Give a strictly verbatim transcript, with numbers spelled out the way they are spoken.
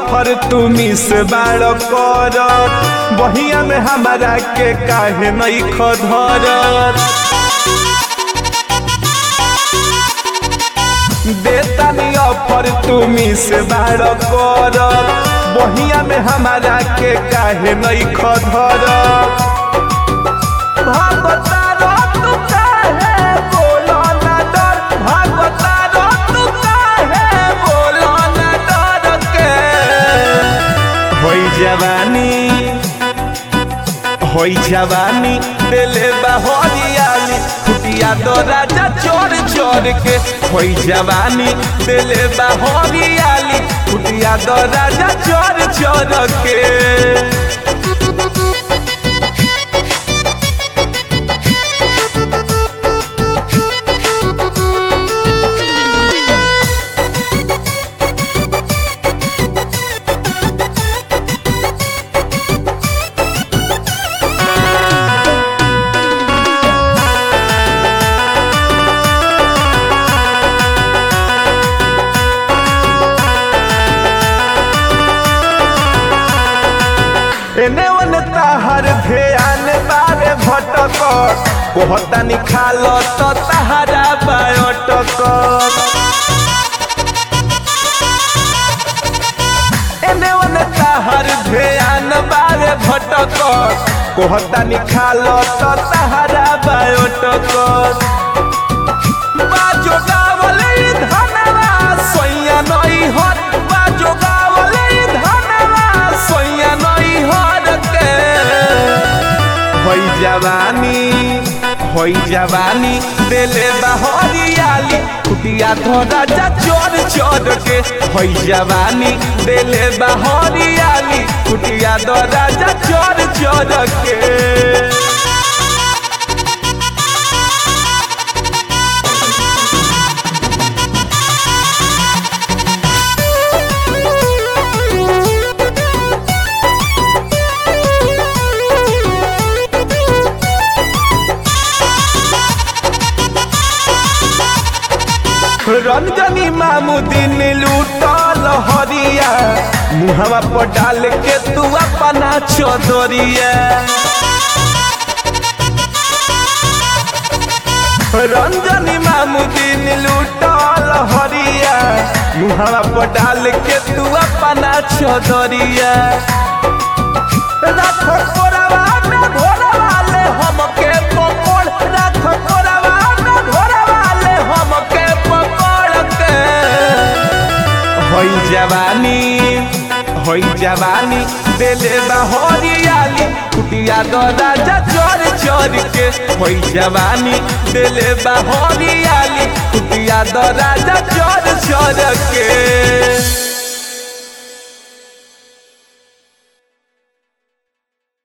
Offer तुमी से बाड़ कर बहिया में हमारा के काहे नहीं खधर देतानी ऑफर तुमी से बाड़ कर बहिया में हमारा के काहे नहीं खधर भागता रो तू काहे बोलो ना डर भागता रो तू काहे बोलो ना डर के होई जवानी होई जवानी दिले बहरियाली कुटिया दो राजा चोर चोर के होई जवानी दिले बहरियाली कुटिया दो राजा चोर चोर के एने ओने ताहर ध्यान बारे भटक कोहता निखाल तो ताहरा बायटक एने ओने ताहर ध्यान बारे भटक कोहता निखाल तो ताहरा बायटक बाजो गावले धनवा सोया नई हर बाजो गावले धनवा सोया नई हर के होई जवानी होई जवानी दिले बहरियाली कुटिया धो राजा चोर चोर के होई जवानी दिले बहरियाली कुटिया धो राजा चोर चोर के रंजनी मामुदीन लूटल हरिया मुहवा पर डाल के तू अपना चौधरिया रंजनी मामुदीन लूटल हरिया मुहवा पर डाल के तू अपना चौधरिया रख कोरवा में घोरवा ले हमके पकड़ रख कोरवा में घोरवा ले हमके होई जवानी होई जवानी दिले बहरियाली कुटिया दो राजा चोर चोर के होई जवानी दिले बहरियाली कुटिया दो राजा चोर चोर के।